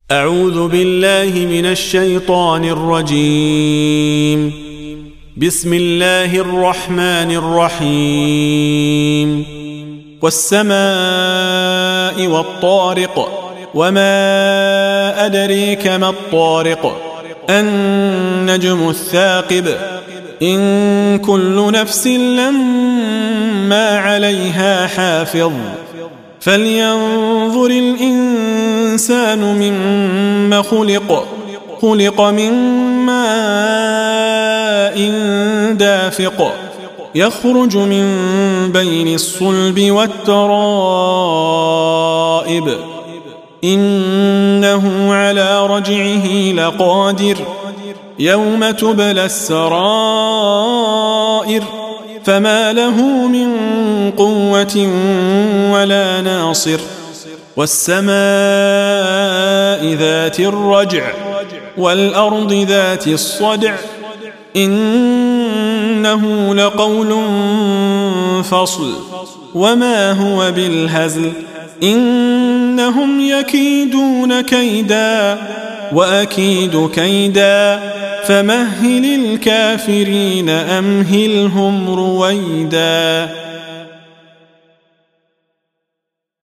أعوذ بالله من الشيطان الرجيم. بسم الله الرحمن الرحيم. والسماء والطارق، وما أدريك ما الطارق، النجم الثاقب، إن كل نفس لما عليها حافظ، فلينظر الإنسان مما خلق، خلق من ماء دافق، يخرج من بين الصلب والترائب، إنه على رجعه لقادر، يوم تبلى السرائر، فما له من قوة ولا ناصر. والسماء ذات الرجع، والأرض ذات الصدع، إنه لقول فصل، وما هو بالهزل، إنهم يكيدون كيدا وأكيد كيدا، فمهل الكافرين أمهلهم رويدا.